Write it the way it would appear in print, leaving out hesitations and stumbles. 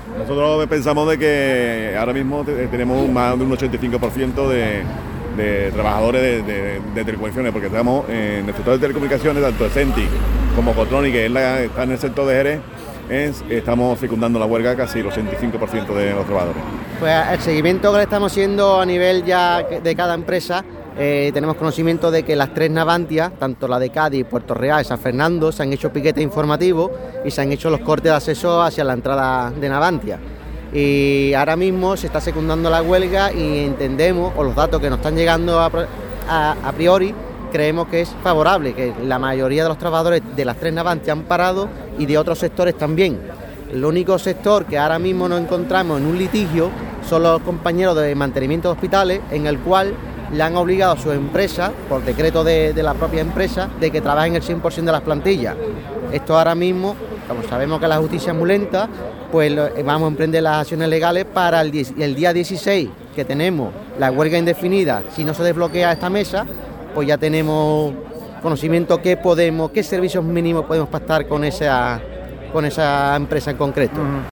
Nosotros pensamos de que ahora mismo tenemos más de un 85% de trabajadores de telecomunicaciones, porque estamos en el sector de telecomunicaciones, tanto Centi como Cotronic, que está en el sector de Jerez, estamos fecundando la huelga casi el 85% de los trabajadores. Pues el seguimiento que le estamos haciendo a nivel ya de cada empresa, tenemos conocimiento de que las tres Navantia, tanto la de Cádiz, Puerto Real y San Fernando, se han hecho piquetes informativos y se han hecho los cortes de acceso hacia la entrada de Navantia. Y ahora mismo se está secundando la huelga y entendemos, o los datos que nos están llegando a priori, creemos que es favorable, que la mayoría de los trabajadores de las tres Navantia han parado y de otros sectores también. El único sector que ahora mismo nos encontramos en un litigio son los compañeros de mantenimiento de hospitales, en el cual le han obligado a su empresa, por decreto de la propia empresa, de que trabajen el 100% de las plantillas. Esto ahora mismo, como sabemos que la justicia es muy lenta, pues vamos a emprender las acciones legales para el día 16, que tenemos la huelga indefinida. Si no se desbloquea esta mesa, pues ya tenemos conocimiento qué servicios mínimos podemos pactar con esa empresa en concreto.